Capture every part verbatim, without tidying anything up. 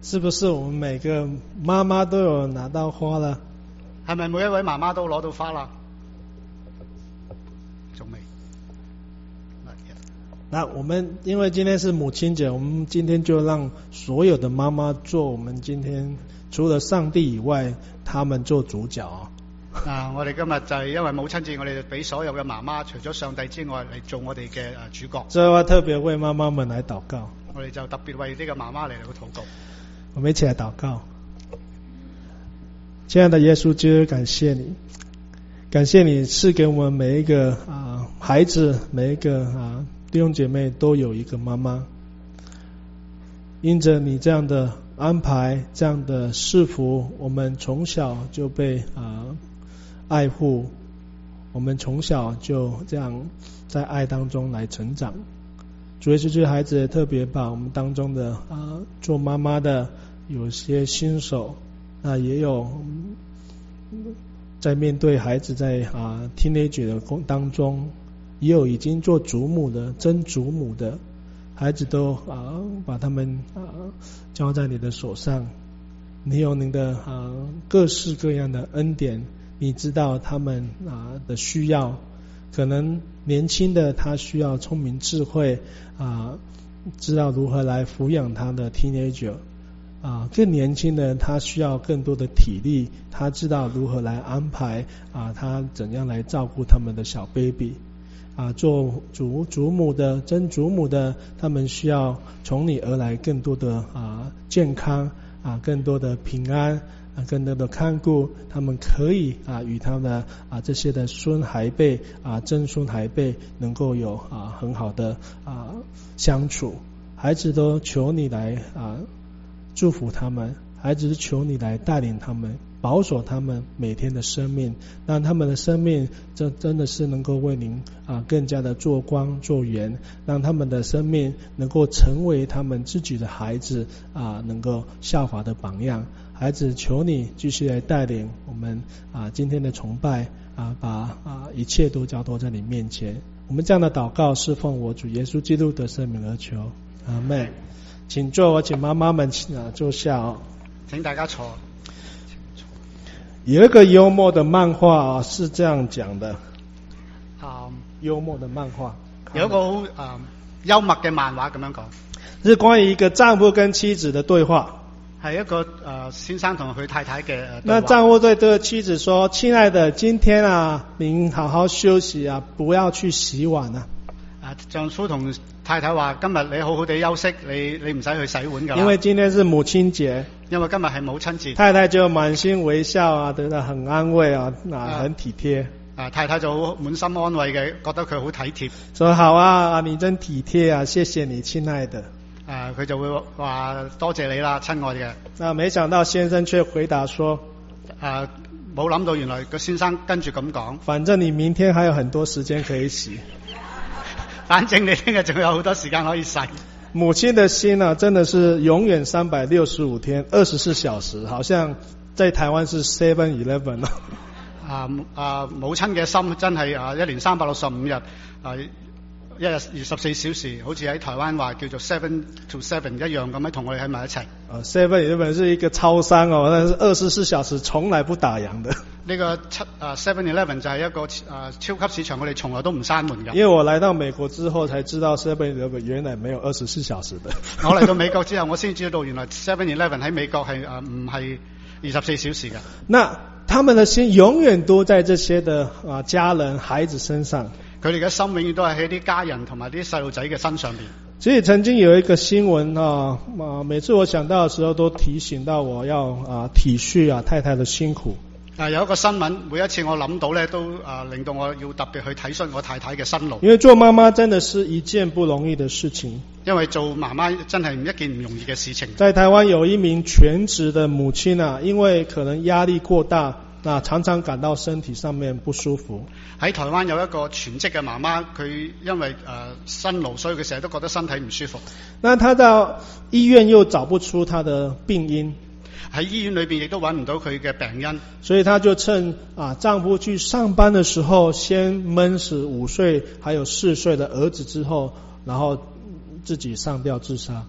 是不是我們每個媽媽都有拿到花了？ 係咪每一位媽媽都攞到花啦？仲未。 那我們因為今天是母親節，我們今天就讓所有的媽媽做我們今天除了上帝以外，他們做主角啊。 啊！我哋今日就係因為母親節，我哋就俾所有嘅媽媽，除咗上帝之外，嚟做我哋嘅主角。 所以我特別為媽媽們來禱告。 我哋就特別為呢個媽媽嚟嚟禱告。 我們一起來禱告。親愛的耶穌基督，感謝你，感謝你賜給我們每一個啊孩子，每一個啊弟兄姐妹都有一個媽媽。因着你這樣的安排，這樣的賜福，我們從小就被啊愛護，我們從小就這樣在愛當中來成長。主耶穌，這孩子也特別把我們當中的啊做媽媽的有些新手啊，也有在面對孩子在啊 teenage 的當中，也有已經做祖母的真祖母的孩子，都啊把他們啊交在你的手上。你有你的啊各式各樣的恩典，你知道他們啊的需要。可能年輕的他需要聰明智慧啊，知道如何來撫養他的 teenager 啊，更年輕的他需要更多的體力，他知道如何來安排啊，他怎樣來照顧他們的小 baby 啊，做祖祖母的真祖母的，他們需要從你而來更多的啊健康啊，更多的平安啊，更多的看顧，他們可以啊與他們的啊這些的孫孩輩啊曾孫孩輩能夠有啊很好的啊相處。孩子都求你來啊祝福他們，孩子求你來帶領他們，保守他們每天的生命，讓他們的生命這真的是能夠為您啊更加的做光做鹽，讓他們的生命能夠成為他們自己的孩子啊能夠效法的榜樣。孩子，求你繼續來帶領我們啊今天的崇拜啊，把啊一切都交託在你面前。我們這樣的禱告是奉我主耶穌基督的聖名而求，阿們。請坐，我請媽媽們啊坐下哦。 請大家坐。 有一個幽默的漫畫啊，是這樣講的。 啊、嗯， 幽默的漫畫。 有一個好啊、嗯、幽默嘅漫畫咁樣講。 是關於一個丈夫跟妻子的對話。 係一個誒、呃、先生同佢太太嘅誒。 那丈夫對這個妻子說：親愛的，今天啊，您好好休息啊，不要去洗碗啊。 啊，丈夫同太太話：今日你好好地休息，你你唔使去洗碗㗎啦。 因為今天是母親節。因為今日係母親節。 太太就滿心微笑啊，覺得很安慰啊，啊，很體貼。 啊，太太就好滿心安慰嘅，覺得佢好體貼。 說好啊，你真體貼啊，謝謝你，親愛的。 啊，佢就會話多謝你啦，親愛嘅。 那沒想到先生卻回答說： 啊，冇諗到原來個先生跟住咁講。 反正你明天還有很多時間可以洗。 反正你聽日仲有好多時間可以洗。 母親的心啊，真的是永遠三百六十五天，二十四小時，好像在台灣是 seven eleven 啊。啊，母親嘅心真係啊，一年三百六十五日啊。一日二十四小時，好似喺台灣話叫做 seven to seven 一樣咁樣同我哋喺埋一齊。啊 ，seven eleven 是一個超商哦，但是二十四小時從來不打烊的。 呢個七啊 seven eleven 就係一個啊超級市場，我哋從來都唔閂門㗎。 因為我來到美國之後才知道 seven eleven 原來沒有二十四小時的。 我嚟到美國之後，我先知道原來 seven eleven 喺美國係啊唔係二十四小時㗎。 那他們的心永遠都在這些的啊家人孩子身上。 佢哋嘅心永遠都係喺啲家人同埋啲細路仔嘅身上邊。 所以曾經有一個新聞啊，啊，每次我想到嘅時候都提醒到我要啊體恤啊太太的辛苦。 啊，有一個新聞，每一次我諗到咧，都啊令到我要特別去體恤我太太嘅辛勞。 因為做媽媽真的是一件不容易的事情。 因為做媽媽真係唔一件唔容易嘅事情。 在台灣有一名全職的母親啊，因為可能壓力過大。那常常感到身體上面不舒服。 喺台灣有一個全職嘅媽媽，佢因為誒、呃、辛勞，所以佢成日都覺得身體唔舒服。 那她到醫院又找不出她的病因， 喺醫院裏邊亦都揾唔到佢嘅病因， 所以她就趁啊丈夫去上班的時候，先悶死五歲還有四歲的兒子之後，然後自己上吊自殺。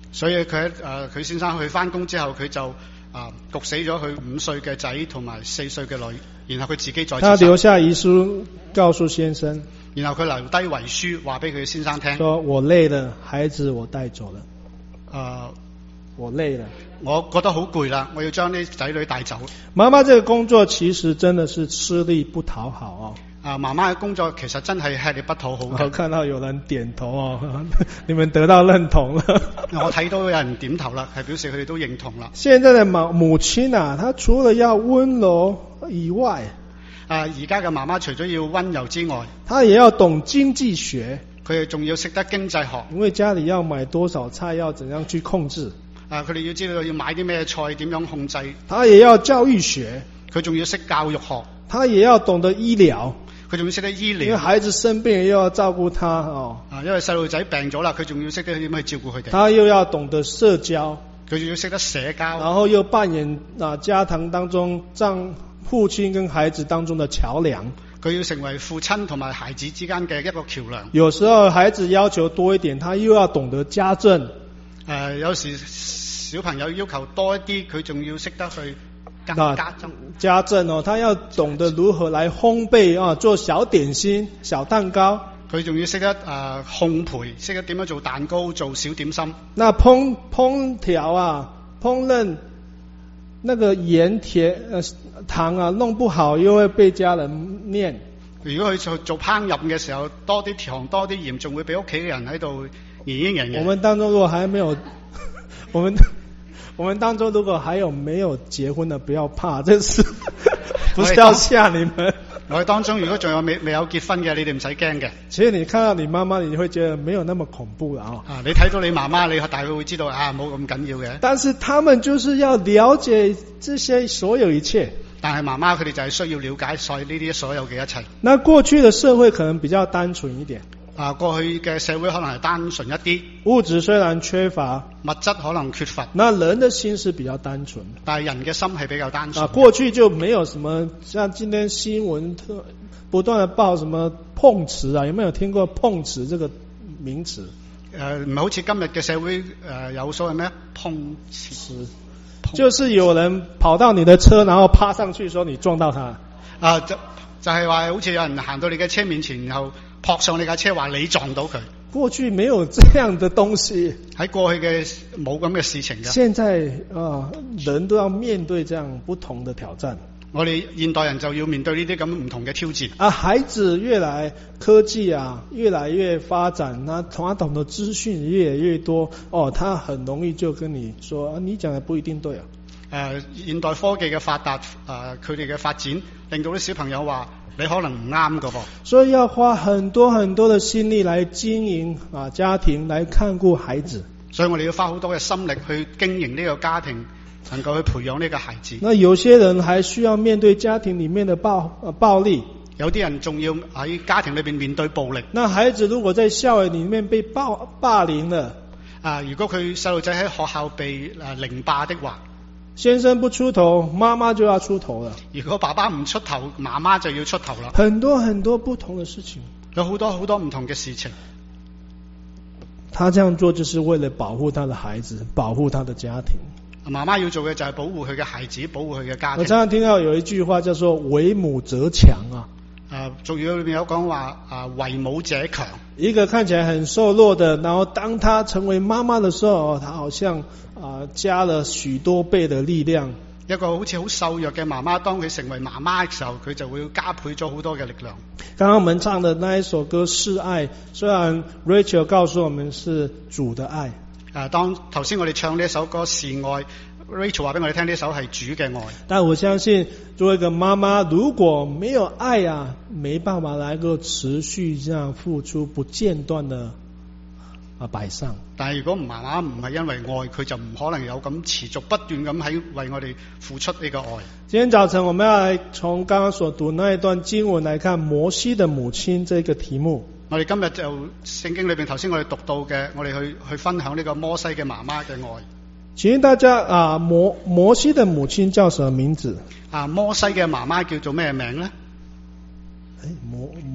所以佢誒佢先生去翻工之後，佢就啊焗死咗佢五歲嘅仔同埋四歲嘅女，然後佢自己再自殺。 他留下遺書告訴先生， 然後佢留低遺書話俾佢先生聽， 說我累了，孩子我帶走了。 啊、呃， 我累了， 我覺得好攰啦，我要將啲仔女帶走。 媽媽這個工作其實真的是吃力不討好哦。 啊，媽媽嘅工作其實真係吃力不討好嘅。 我看到有人點頭哦，你們得到認同了。 我睇到有人點頭啦，係表示佢哋都認同啦。 現在的母母親啊，她除了要溫柔以外， 啊，而家嘅媽媽除咗要溫柔之外， 她也要懂經濟學。 佢哋仲要識得經濟學， 因為家裏要買多少菜，要怎樣去控制。 啊，佢哋要知道要買啲咩菜，點樣控制。 她也要教育學， 佢仲要識教育學。 她也要懂得醫療。 佢仲要識得醫療， 因為孩子生病又要照顧他哦。 啊，因為細路仔病咗啦，佢仲要識得點樣去照顧佢哋。 他又要懂得社交， 佢仲要識得社交， 然後又扮演啊家庭當中讓父親跟孩子當中的橋樑。 佢要成為父親同埋孩子之間嘅一個橋樑。 有時候孩子要求多一點，他又要懂得家政。誒、 呃，有時小朋友要求多一啲，佢仲要識得去。 啊，家政哦，他要懂得如何來烘焙啊，做小點心、小蛋糕。 佢仲要識得誒、呃、烘焙，識得點樣做蛋糕、做小點心。 那烹烹調啊，烹飪那個鹽甜呃糖啊弄不好，又會被家人念。 如果佢做做烹飪嘅時候，多啲糖多啲鹽，仲會俾屋企嘅人喺度言言人嘅。 我們當中如果還沒有，我們。我們當中如果還有沒有結婚的，不要怕，這是不是要嚇你們。 我哋當中如果仲有未未有結婚嘅，你哋唔使驚嘅。 其實你看到你媽媽，你會覺得沒有那麼恐怖啦。 啊，你睇到你媽媽，你大概會知道啊，冇咁緊要嘅。 但是他們就是要了解這些所有一切。 但係媽媽佢哋就係需要了解所呢啲所有嘅一切。 那過去的社會可能比較單純一點。 啊，過去嘅社會可能係單純一啲， 物質雖然缺乏， 物質可能缺乏， 那人的心是比較單純， 但係人嘅心係比較單純。 啊，過去就沒有什麼，像今天新聞特不斷的報什麼碰瓷啊，有沒有聽過碰瓷這個名詞？ 誒，唔係好似今日嘅社會誒、呃、有所謂咩碰瓷， 就是有人跑到你的車，然後趴上去說你撞到他。 啊，就就係話好似有人行到你嘅車面前，然後撲上你架車，話你撞到佢。 過去沒有這樣的東西， 喺過去嘅冇咁嘅事情嘅。 現在啊、呃，人都要面對這樣不同的挑戰。 我哋現代人就要面對呢啲咁唔同嘅挑戰。 啊，孩子越來科技啊越來越發展，那他懂得資訊越來越多，哦，他很容易就跟你說，啊，你講的不一定對啊。 誒、呃，現代科技嘅發達，誒、呃，佢哋嘅發展令到啲小朋友話你可能唔啱㗎噃。所以要花很多很多的心力來經營啊家庭，來看顧孩子。 所以我哋要花好多嘅心力去經營呢個家庭，能夠去培養呢個孩子。 那有些人還需要面對家庭裏面的暴、呃、暴力， 有啲人仲要喺家庭裏邊面對暴力。 那孩子如果在校園裏面被暴霸凌了， 啊，如果佢細路仔喺學校被誒凌霸的話， 先生不出頭，媽媽就要出頭了。 如果爸爸唔出頭，媽媽就要出頭啦。 很多很多不同的事情， 有好多好多唔同嘅事情。 他這樣做就是為了保護他的孩子，保護他的家庭。 媽媽要做嘅就係保護佢嘅孩子，保護佢嘅家庭。 我常常聽到有一句話叫做為母則強啊。 誒，俗語裏面有講話啊，為母者強。 一個看起來很瘦弱的，然後當他成為媽媽的時候，他好像啊、呃、加了許多倍的力量。 一個好似好瘦弱嘅媽媽，當佢成為媽媽嘅時候，佢就會加倍咗好多嘅力量。 剛剛我們唱的那一首歌《是愛》，雖然 Rachel 告訴我們是主的愛。 誒，當頭先我哋唱呢一首歌《是愛》，Rachel 話俾我哋聽呢首係主嘅愛。 但我相信，作為一個媽媽，如果沒有愛啊，沒辦法能夠持續這樣付出不間斷的啊擺上。 但係如果唔媽媽唔係因為愛，佢就唔可能有咁持續不斷咁喺為我哋付出呢個愛。 今天早晨我們要來從剛剛所讀那一段經文來看摩西的母親這個題目。 我哋今日就聖經裏邊頭先我哋讀到嘅，我哋去去分享呢個摩西嘅媽媽嘅愛。 請問大家啊，摩摩西的母親叫什麼名字？ 啊，摩西嘅媽媽叫做咩名呢？ 誒，摩摩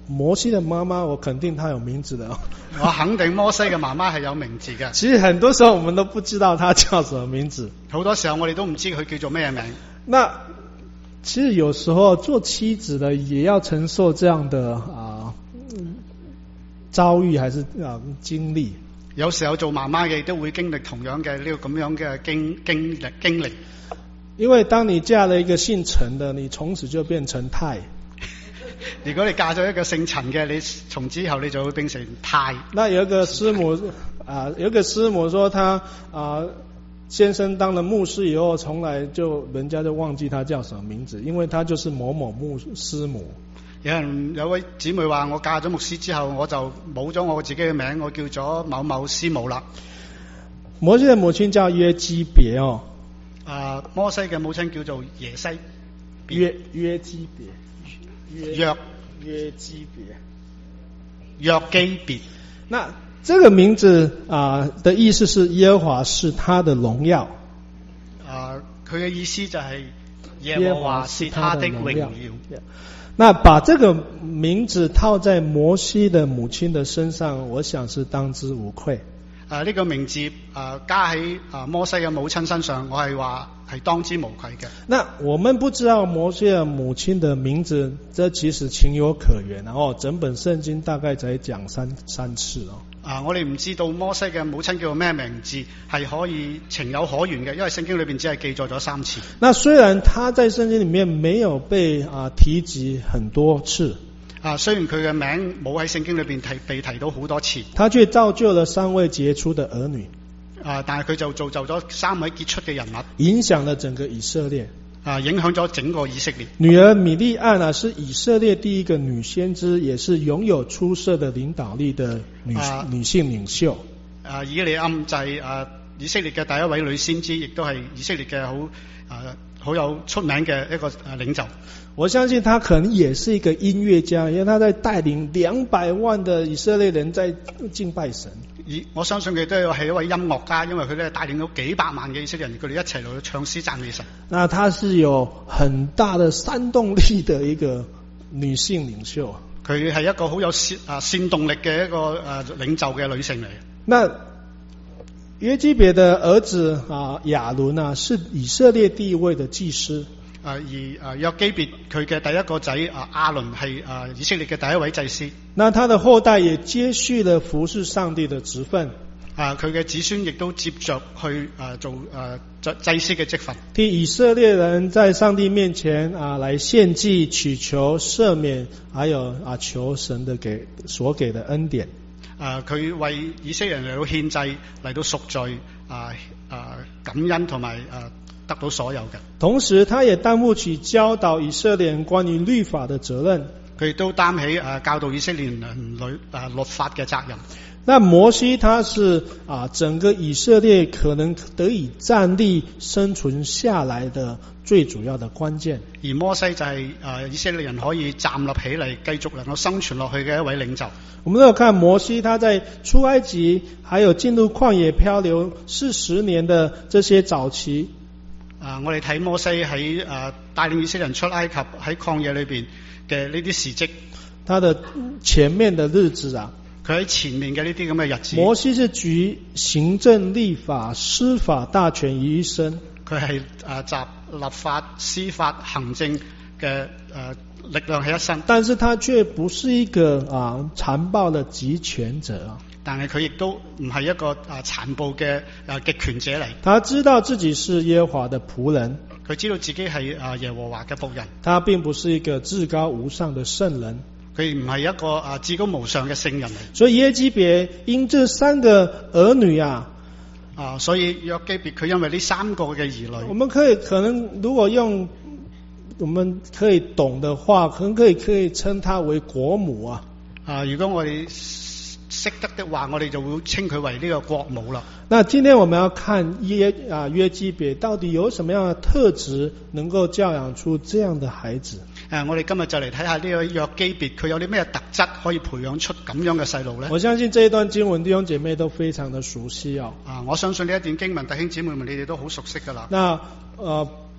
摩西的媽媽，我肯定她有名字的。 我肯定摩西嘅媽媽係有名字嘅。 其實很多時候我們都不知道她叫什麼名字。 好多時候我哋都唔知佢叫做咩名。 那其實有時候做妻子的也要承受這樣的啊、呃、遭遇，還是啊、呃、經歷。 有時候做媽媽嘅都會經歷同樣嘅呢個咁樣嘅經經歷經歷。 因為當你嫁了一個姓陳的，你從此就變成太。 如果你嫁咗一個姓陳嘅，你從之後你就會變成太。 那有一個師母啊、呃，有一個師母說他啊、呃、先生當了牧師以後，從來就人家就忘記他叫什麼名字，因為他就是某某牧師母。 有人有位姊妹話我嫁咗牧師之後，我就冇咗我自己嘅名，我叫咗某某師母啦。 摩西的母親叫約基別哦。 啊，摩西嘅母親叫做耶西。 約約基別。 約約基別， 約基別。 那這個名字啊、呃、的意思是耶和華是他的榮耀。 啊，佢嘅意思就係耶和華是他的榮耀。 那把這個名字套在摩西的母親的身上，我想是當之無愧。 啊，呢、這個名字啊加喺啊摩西嘅母親身上，我係話係當之無愧嘅。 那我們不知道摩西嘅母親的名字，這其實情有可原，然後整本聖經大概才講三三次哦。 啊，我哋唔知道摩西嘅母親叫做咩名字，係可以情有可原嘅，因為聖經裏邊只係記載咗三次。 那雖然他在聖經裏面沒有被啊提及很多次。 啊，雖然佢嘅名冇喺聖經裏邊提被提到好多次， 他卻造就了三位傑出的兒女。 啊，但係佢就造就咗三位傑出嘅人物， 影響了整個以色列。 啊，影響咗整個以色列。 女兒米利暗啊，是以色列第一個女先知，也是擁有出色的領導力的女、啊、女性領袖。 啊，以利暗就係啊以色列嘅第一位女先知，亦都係以色列嘅好啊好有出名嘅一個啊領袖。 我相信他可能也是一個音樂家，因為他在帶領兩百萬的以色列人在敬拜神。 我相信佢都係一位音樂家，因為佢咧帶領咗幾百萬嘅以色列人，佢哋一齊嚟唱詩讚美神。 那他是有很大的煽動力的一個女性領袖。 佢係一個好有煽啊煽動力嘅一個誒領袖嘅女性嚟。 那約基別的兒子啊亞倫啊，是以色列第一位的祭司。 啊而啊約基別佢嘅第一個仔啊亞倫係啊以色列嘅第一位祭司。那他的後代也接續了服侍上帝的職分。 啊佢嘅子孫亦都接着去啊做啊祭祭司嘅職份， 替以色列人在上帝面前啊來獻祭，祈求赦免，還有啊求神的給所給的恩典。 啊佢為以色列人嚟到獻祭，嚟到贖罪啊啊感恩同埋啊得到所有嘅。 同時他也擔負起教導以色列人關於律法的責任， 佢亦都擔起啊教導以色列人律啊律法嘅責任。 那摩西他是啊整個以色列可能得以站立生存下來的最主要的關鍵， 而摩西就係啊以色列人可以站立起嚟繼續能夠生存落去嘅一位領袖。 我們都有看摩西他在出埃及還有進入曠野漂流四十年的這些早期啊，我哋睇摩西喺啊帶領以色列人出埃及喺曠野裏邊嘅呢啲事蹟， 他的前面的日子啊， 佢喺前面嘅呢啲咁嘅日子， 摩西是集行政、立法、司法大權於一身。 佢係啊集立法、司法、行政嘅誒、呃、力量喺一身。但是他卻不是一個啊殘暴的極權者。但係佢亦都唔係一個啊殘暴嘅啊極權者嚟。 他知道自己是耶和華的僕人， 佢知道自己係啊耶和華嘅僕人。 他並不是一個至高無上的聖人。 佢唔係一個啊至高無上嘅聖人嚟。 所以約基別因這三個兒女啊， 啊，所以約基別佢因為呢三個嘅兒女， 我們可以可能如果用我們可以懂的話，可能可以可以稱他為國母啊。 啊，如果我哋識得的話，我哋就會稱佢為呢個國母啦。 那今天我們要看約啊約基別到底有什麼樣的特質，能夠教養出這樣的孩子？ 誒、啊，我哋今日就嚟睇下呢個約基別，佢有啲咩特質可以培養出咁樣嘅細路咧？ 我相信這一段經文弟兄姐妹都非常的熟悉哦。 啊，我相信呢一段經文弟兄姊妹們你哋都好熟悉噶啦。 那呃。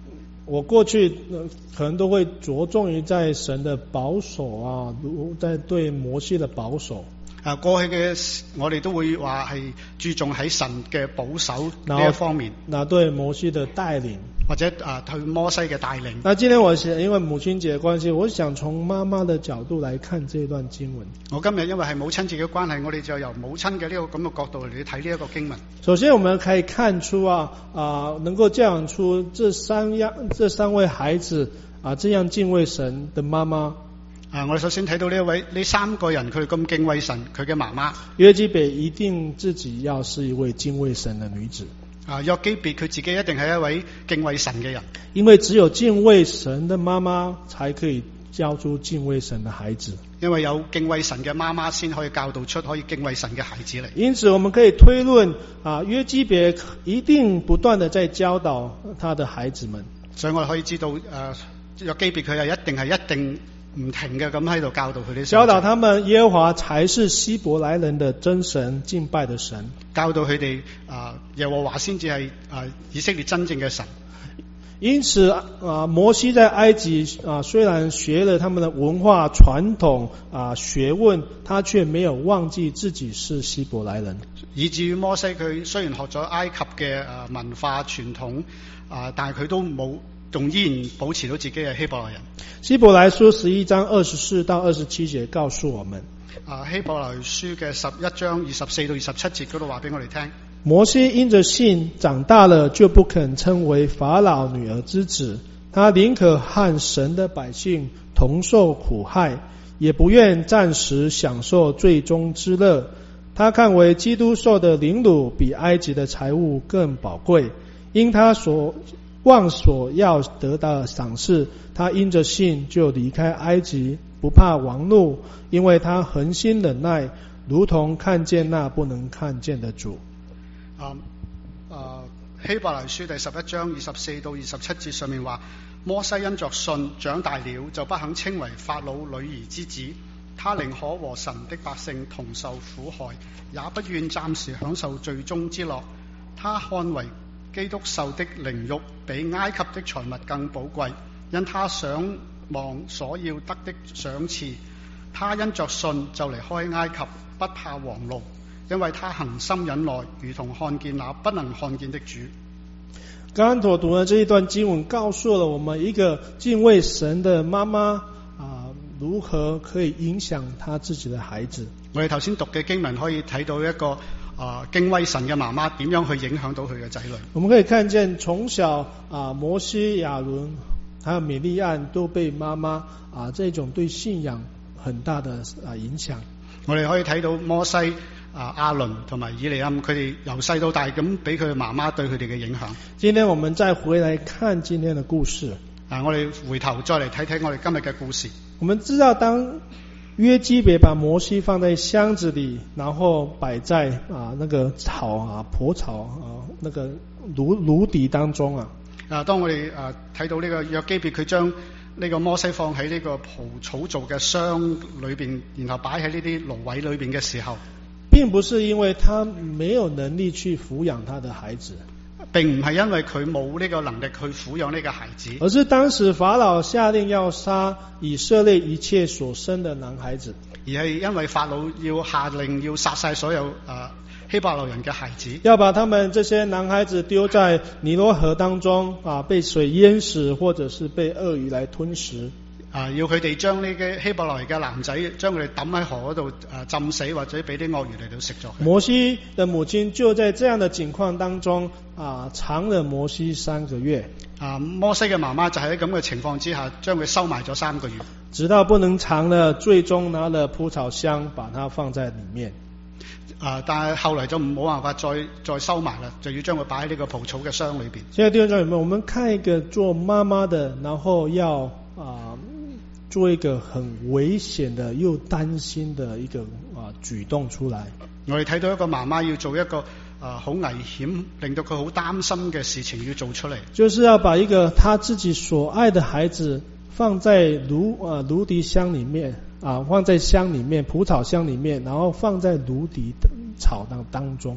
我過去可能都會着重於在神的保守啊，在對摩西的保守。 啊，過去嘅我哋都會話係注重喺神嘅保守呢一方面。 那對摩西的帶領， 或者啊對摩西嘅帶領。 那今天我想因為母親節嘅關係，我想從媽媽的角度來看這段經文。 我今日因為係母親節嘅關係，我哋就由母親嘅呢個咁嘅角度嚟睇呢一個經文。 首先我們可以看出啊啊，能夠教養出這三樣這三位孩子啊，這樣敬畏神的媽媽。 啊！我哋首先睇到呢一位呢三個人，佢咁敬畏神，佢嘅媽媽約基別一定自己要是一位敬畏神的女子。 啊，約基別佢自己一定係一位敬畏神嘅人， 因為只有敬畏神的媽媽才可以教出敬畏神的孩子。 因為有敬畏神嘅媽媽先可以教導出可以敬畏神嘅孩子嚟。 因此我們可以推論啊，約基別一定不斷地在教導他的孩子們。 所以我哋可以知道，誒、呃，約基別佢係一定係一定唔停嘅咁喺度教導佢哋， 教導他們耶和華才是希伯來人的真神，敬拜的神， 教導佢哋啊耶和華先至係啊以色列真正嘅神。 因此啊，摩西在埃及啊，雖然學了他們的文化傳統啊學問，他卻沒有忘記自己是希伯來人。 以至於摩西佢雖然學咗埃及嘅誒文化傳統啊，但係佢都冇。仲依然保持到自己係希伯來人。 希伯來書十一章二十四到二十七節告訴我們， 啊希伯來書嘅十一章二十四到二十七節嗰度話俾我哋聽， 摩西因着信長大了，就不肯稱為法老女兒之子，他寧可和神的百姓同受苦害，也不願暫時享受罪中之樂。他看為基督受的凌辱比埃及的財物更寶貴，因他所望所要得到的賞賜，他因着信就離開埃及，不怕王怒，因為他恆心忍耐，如同看見那不能看見的主。 啊啊希伯來書第十一章二十四到二十七節上面話，摩西因着信長大了，就不肯稱為法老女兒之子，他寧可和神的百姓同受苦害，也不願暫時享受罪中之樂。他看為基督受的凌辱比埃及的財物更寶貴，因他想望所要得的賞賜。他因着信就離開埃及，不怕王怒，因為他恆心忍耐，如同看見那不能看見的主。 剛剛所讀的這一段經文告訴了我們一個敬畏神的媽媽啊，如何可以影響他自己的孩子。 我哋頭先讀嘅經文可以睇到一個啊敬畏神嘅媽媽點樣去影響到佢嘅仔女。 我們可以看見從小啊摩西、亞倫還有米利暗都被媽媽啊這種對信仰很大的啊影響。 我哋可以睇到摩西、啊亞倫同埋以利暗，佢哋由細到大咁俾佢媽媽對佢哋嘅影響。 今天我們再回來看今天的故事。 啊，我哋回頭再嚟睇睇我哋今日嘅故事。 我們知道當約基別把摩西放在箱子裏，然後擺在啊那個草啊蒲草啊那個爐爐底當中啊。啊， 當我哋啊睇到呢個約基別佢將呢個摩西放喺呢個蒲草做嘅箱裏邊，然後擺喺呢啲蘆葦裏邊嘅時候， 並不是因為他沒有能力去撫養他的孩子， 並唔係因為佢冇呢個能力去撫養呢個孩子， 而是當時法老下令要殺以色列一切所生的男孩子， 而係因為法老要下令要殺晒所有誒、呃、希伯來人嘅孩子， 要把他們這些男孩子丟在尼羅河當中啊，被水淹死，或者是被鱷魚來吞食。 啊！要佢哋將呢個希伯來嘅男仔，將佢哋抌喺河嗰度誒浸死，或者俾啲鱷魚嚟到食咗。 摩西的母親就在這樣的情況當中啊，藏了摩西三個月。 啊，摩西嘅媽媽就喺咁嘅情況之下，將佢收埋咗三個月， 直到不能藏了，最終拿了蒲草箱把它放在裏面。 啊！但係後來就冇辦法再再收埋啦，就要將佢擺喺呢個蒲草嘅箱裏邊。 現在弟兄姊妹，我們看一個做媽媽的，然後要啊。做一個很危險的又擔心的一個啊舉動出來。 我哋睇到一個媽媽要做一個啊好危險，令到佢好擔心嘅事情要做出嚟， 就是要把一個他自己所愛的孩子放在蘆啊蘆底箱裏面啊，放在箱裏面蒲草箱裏面，然後放在蘆底的草當當中。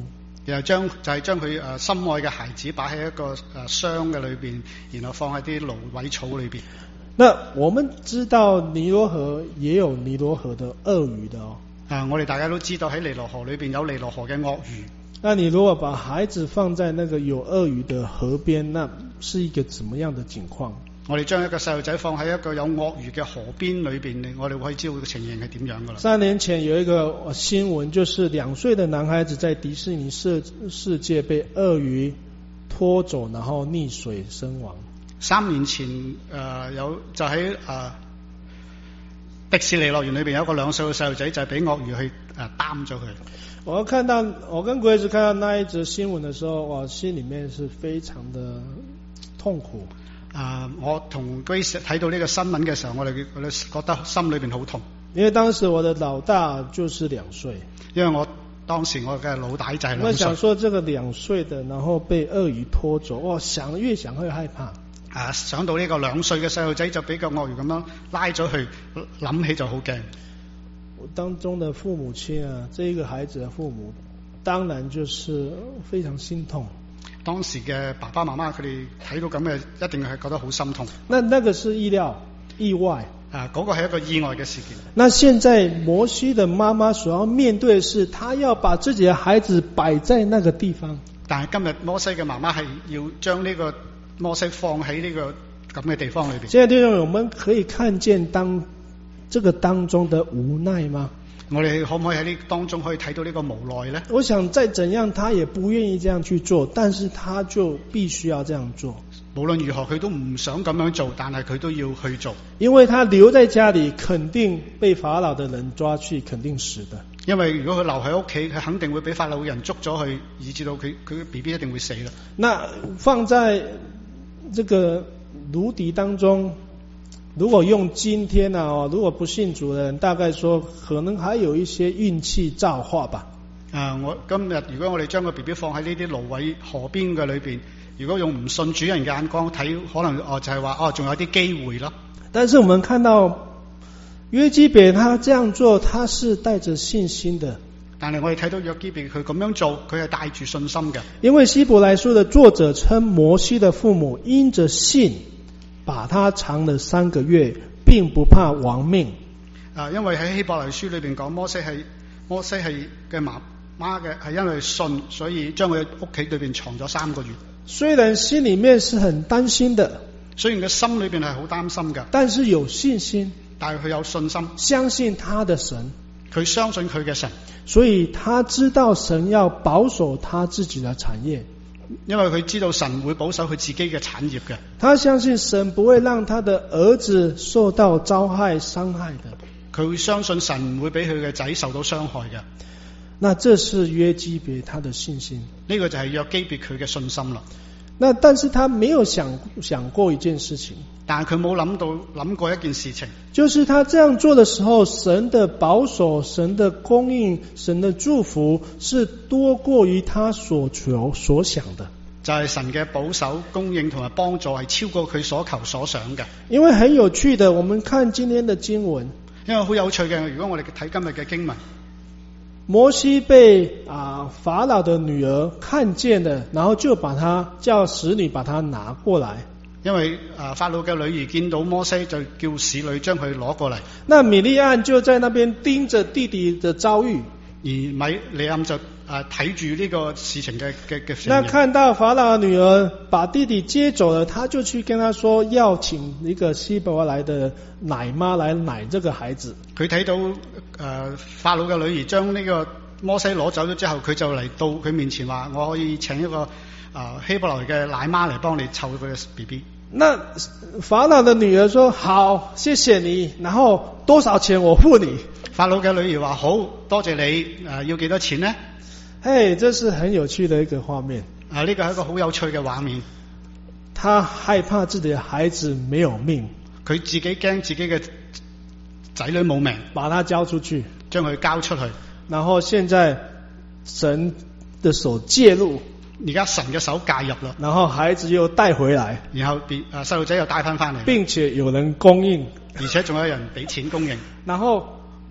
然後將就係將佢誒心愛嘅孩子擺喺一個誒箱嘅裏邊，然後放喺啲蘆葦草裏邊。 那我們知道尼羅河也有尼羅河的鱷魚的哦。 啊，我哋大家都知道喺尼羅河裏邊有尼羅河嘅鱷魚。 那你如果把孩子放在那個有鱷魚的河邊，那是一個怎麼樣的情況？ 我哋將一個細路仔放喺一個有鱷魚嘅河邊裏邊，我哋可以知道個情形係點樣噶啦。 三年前有一個新聞，就是兩歲的男孩子在迪士尼世世界被鱷魚拖走，然後溺水身亡。 三年前誒、呃、有就喺誒、呃、迪士尼樂園裏邊有一個兩歲嘅細路仔就係俾鱷魚去誒擔咗佢。 我看到我跟 Grace 看到那一則新聞的時候，我心裏面是非常的痛苦。 啊、呃！我同 Grace 睇到呢個新聞嘅時候，我哋我哋覺得心裏邊好痛。 因為當時我的老大就是兩歲， 因為我當時我嘅老大就係兩歲。 我想說，這個兩歲的，然後被鱷魚拖走，我想越想越害怕。 啊！想到呢個兩歲嘅細路仔就俾個鱷魚咁樣拉咗去，諗起就好驚。 我當中的父母親啊，這一個孩子的父母，當然就是非常心痛。 當時嘅爸爸媽媽佢哋睇到咁嘅，一定係覺得好心痛。 那那個是意料意外啊，嗰、那個係一個意外嘅事件。 那現在摩西的媽媽所要面對的是，他要把自己的孩子擺在那個地方。 但係今日摩西嘅媽媽係要將呢個摩西放喺呢個咁嘅地方裏邊。 現在弟兄，我們可以看見當這個當中的無奈嗎？ 我哋可唔可以喺呢當中可以睇到呢個無奈呢？ 我想再怎樣，他也不願意這樣去做，但是他就必須要這樣做。 無論如何，佢都唔想咁樣做，但係佢都要去做。因為他留在家裏，肯定被法老的人抓去，肯定死的。 因為如果佢留喺屋企，佢肯定會俾法老嘅人捉咗去，以致到佢佢嘅 B B 一定會死啦。 那放在這個蘆底當中。如果用今天啊，如果不信主的人，大概說可能還有一些運氣造化吧。 啊，我今日如果我哋將個 B B 放喺呢啲蘆葦河邊嘅裏邊，如果用唔信主人嘅眼光睇，可能哦就係話哦仲有啲機會咯。 但是我們看到約基別他這樣做，他是帶着信心的。 但係我哋睇到約基別佢咁樣做，佢係帶住信心嘅。 因為希伯來書的作者稱摩西的父母因着信。把他藏了三個月，並不怕亡命。 啊，因為喺希伯來書裏邊講摩西係摩西係嘅媽媽嘅係因為信，所以將佢屋企裏邊藏咗三個月。 雖然心裏面是很擔心的， 雖然佢心裏邊係好擔心嘅， 但是有信心， 但係佢有信心， 相信他的神， 佢相信佢嘅神， 所以他知道神要保守他自己的產業。 因為佢知道神會保守佢自己嘅產業嘅， 他相信神不會讓他的兒子受到遭害傷害的， 佢會相信神唔會俾佢嘅仔受到傷害嘅。 那這是約基別他的信心， 呢個就係約基別佢嘅信心啦。 那但是他沒有想想過一件事情， 但係佢冇諗到諗過一件事情， 就是他這樣做的時候，神的保守、神的供應、神的祝福是多過於他所求所想的。 就係神嘅保守、供應同埋幫助係超過佢所求所想嘅。 因為很有趣的，我們看今天的經文， 因為好有趣嘅，如果我哋睇今日嘅經文。 摩西被啊法老的女兒看見了，然後就把他叫使女把他拿過來。 因為啊法老嘅女兒見到摩西，就叫使女將佢攞過嚟。 那米利暗就在那邊盯着弟弟的遭遇， 而米利暗就啊睇住呢個事情嘅嘅嘅。 那看到法老的女兒把弟弟接走了，他就去跟他說要請一個希伯來的奶媽來奶這個孩子。 佢睇到誒、呃、法老嘅女兒將呢個摩西攞走咗之後，佢就嚟到佢面前話：我可以請一個啊、呃、希伯來嘅奶媽嚟幫你湊佢嘅 B B。 那法老的女兒說：好，謝謝你，然後多少錢我付你。 法老嘅女兒話：好多謝你，誒、呃、要幾多錢呢？ 嘿，這是很有趣的一個畫面。 啊，呢個係一個好有趣嘅畫面。 他害怕自己的孩子沒有命， 佢自己驚自己嘅仔女冇命， 把他交出去， 將佢交出去。然後現在神的手介入， 而家神嘅手介入啦， 然後孩子又帶回來， 然後別啊細路仔又帶翻翻嚟， 並且有人供應， 而且仲有人俾錢供應。 然後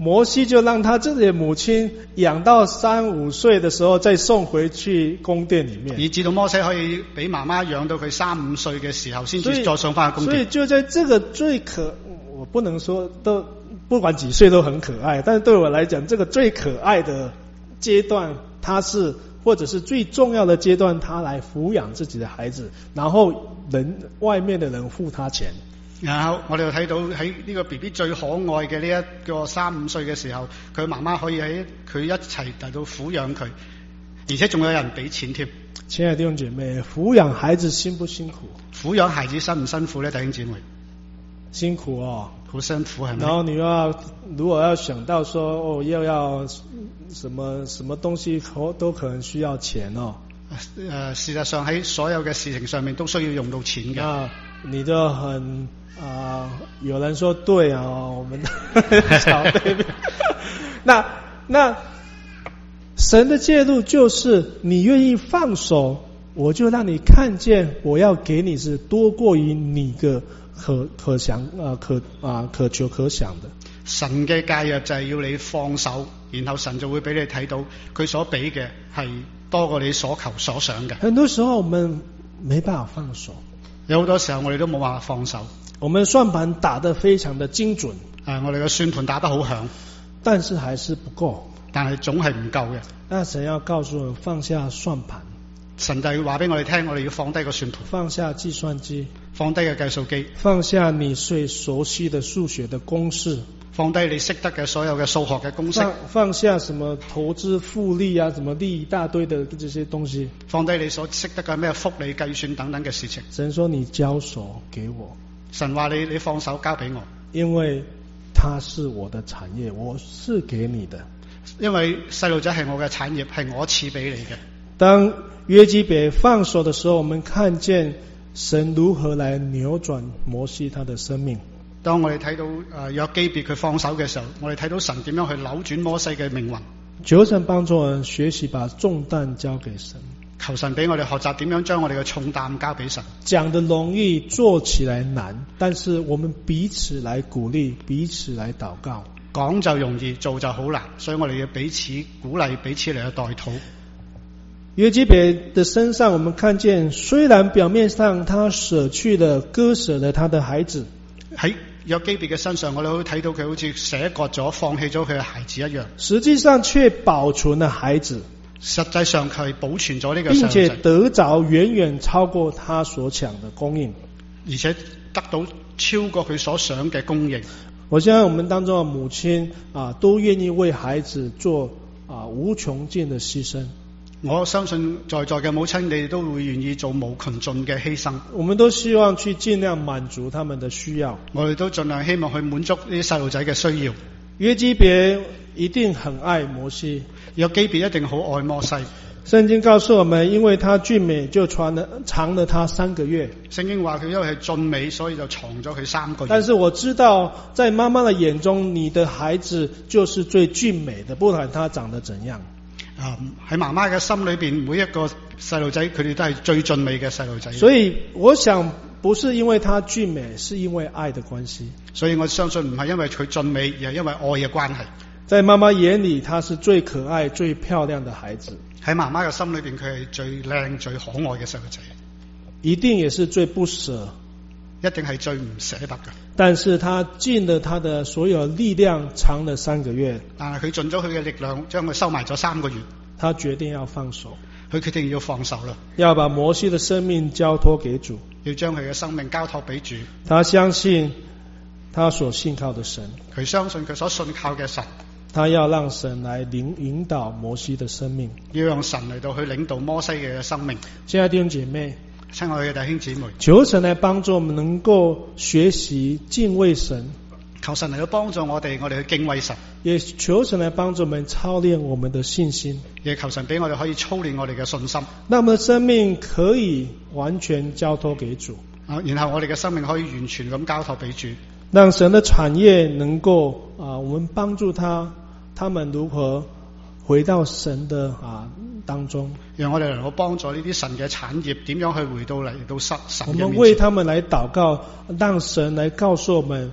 摩西就让他自己的母亲养到三五岁的时候，再送回去宫殿里面。 以至到摩西可以俾媽媽養到佢三五歲嘅時候，先至再送翻去宮殿。 所以就在這個最可，我不能說都不管幾歲都很可愛，但是對我來講，這個最可愛的階段，他是或者是最重要的階段，他來撫養自己的孩子，然後人外面的人付他錢。 然後我哋又睇到喺呢個 B B 最可愛嘅呢一個三五歲嘅時候，佢媽媽可以喺佢一齊嚟到撫養佢，而且仲有人俾錢添。 親愛的弟兄姐妹，撫養孩子辛不辛苦？ 撫養孩子辛唔辛苦呢？弟兄姐妹， 辛苦哦， 好辛苦係咪？ 然後你要如果要想到說哦，又要什麼什麼東西都可能需要錢哦。 誒、呃，事實上喺所有嘅事情上面都需要用到錢嘅。 啊，你就很啊、呃，有人說對啊，我們小對面。那那神的介入就是你願意放手，我就讓你看見我要給你是多過於你個可可想啊可啊可求可想的。 神嘅介入就係要你放手，然後神就會俾你睇到佢所俾嘅係多過你所求所想嘅。 很多時候我們沒辦法放手， 有好多時候我哋都冇辦法放手。 我們算盤打得非常的精準， 誒，我哋嘅算盤打得好響， 但是還是不夠， 但係總係唔夠嘅。 那神要告訴我們放下算盤， 神就要話俾我哋聽，我哋要放低個算盤， 放下計算機， 放低個計數機， 放下你最熟悉的數學的公式， 放低你識得嘅所有嘅數學嘅公式， 放放下什麼投資複利啊，什麼利一大堆的這些東西， 放低你所識得嘅咩複利計算等等嘅事情。 神說你交手給我， 神話你你放手交俾我， 因為它是我的產業，我是給你的。 因為細路仔係我嘅產業，係我賜俾你嘅。 當約基別放手的時候，我們看見神如何來扭轉摩西他的生命。 當我哋睇到誒約基別佢放手嘅時候，我哋睇到神點樣去扭轉摩西嘅命運。 求神幫助我們學習把重擔交給神， 求神俾我哋學習點樣將我哋嘅重擔交俾神。 講得容易，做起來難，但是我們彼此來鼓勵，彼此來禱告。 講就容易，做就好難，所以我哋要彼此鼓勵，彼此嚟去代禱。 約基別的身上，我們看見雖然表面上他捨去了、割捨了他的孩子， 喺約基別嘅身上，我哋可以睇到佢好似捨割咗、放棄咗佢嘅孩子一樣， 實際上卻保存了孩子。 實際上佢係保存咗呢個並且得着遠遠超過他所搶的供應， 而且得到超過佢所想嘅供應。 我相信我們當中的母親啊，都願意為孩子做啊無窮盡的犧牲。 我相信在座嘅母親，你哋都會願意做無窮盡嘅犧牲。 我們都希望去盡量滿足他們的需要。 我哋都盡量希望去滿足呢啲細路仔嘅需要。 約基別一定很愛摩西， 約基別一定好愛摩西。 聖經告訴我們，因為他俊美，就藏了藏了他三個月。 聖經話佢因為係俊美，所以就藏咗佢三個月。 但是我知道，在媽媽的眼中，你的孩子就是最俊美的，不管他長得怎樣。 啊、嗯！喺媽媽嘅心裏邊，每一個細路仔，佢哋都係最俊美嘅細路仔。 所以我想，不是因為他俊美，是因為愛的關係。 所以我相信唔係因為佢俊美，而係因為愛嘅關係。 在媽媽眼裏，他是最可愛、最漂亮的孩子。 喺媽媽嘅心裏邊，佢係最靚、最可愛嘅細路仔。 一定也是最不捨， 一定係最唔捨得嘅。 但是他盡了他的所有力量，藏了三個月。 但係佢盡咗佢嘅力量，將佢收埋咗三個月。 他決定要放手， 佢決定要放手啦， 要把摩西的生命交託給主， 要將佢嘅生命交託俾主。 他相信他所信靠的神， 佢相信佢所信靠嘅神。 他要讓神來領引導摩西的生命， 要讓神嚟到去領導摩西嘅生命。 親愛的弟兄姐妹， 親愛嘅弟兄姊妹， 求神來幫助我們能夠學習敬畏神， 求神嚟到幫助我哋，我哋去敬畏神， 也求神來幫助我們操練我們的信心， 也求神俾我哋可以操練我哋嘅信心， 那我們的生命可以完全交託給主， 啊，然後我哋嘅生命可以完全咁交託俾主， 讓神的產業能夠啊，我們幫助他。他們如何回到神的啊當中？讓我哋能夠幫助呢啲神嘅產業點樣去回到嚟到神神嘅面前。 我們為他們來禱告，讓神來告訴我們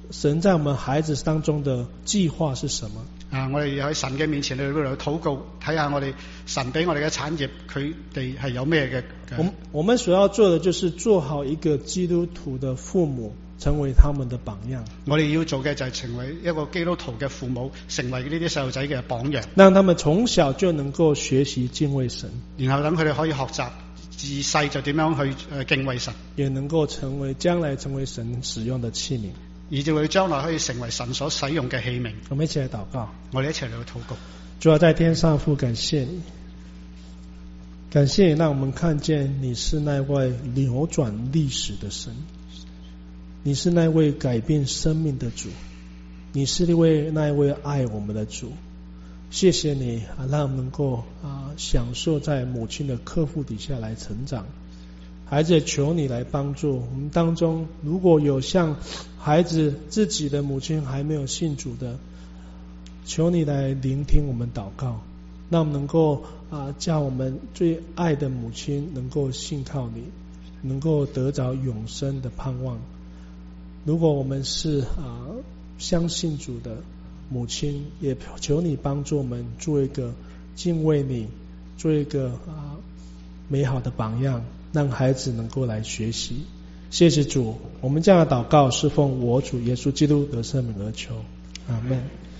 神在我们孩子当中的計劃是什麼？ 啊，我哋喺神嘅面前，你哋嗰度禱告，睇下我哋神俾我哋嘅產業，佢哋係有咩嘅。 我我們所要做的就是做好一個基督徒的父母，成為他們的榜樣。 我哋要做嘅就係成為一個基督徒嘅父母，成為呢啲細路仔嘅榜樣， 讓他們從小就能夠學習敬畏神， 然後等佢哋可以學習自細就點樣去誒敬畏神， 也能夠成為將來成為神使用的器皿， 以至佢將來可以成為神所使用嘅器皿。 我們一起來禱告， 我哋一齊嚟禱告。 主啊，在天上父，感謝你，感謝你讓我們看見你是那位扭轉歷史的神，你是那位改變生命的主，你是那位那位愛我們的主。謝謝你啊，讓我們能夠啊享受在母親的呵護底下來成長。孩子，求你來幫助我們當中，如果有像孩子自己的母親還沒有信主的，求你來聆聽我們禱告，讓我們能夠啊叫我們最愛的母親能夠信靠你，能夠得着永生的盼望。如果我們是啊相信主的母親，也求你幫助我們做一個敬畏你，做一個啊美好的榜樣，讓孩子能夠來學習。謝謝主，我們這樣的禱告是奉我主耶穌基督得勝名而求，阿們。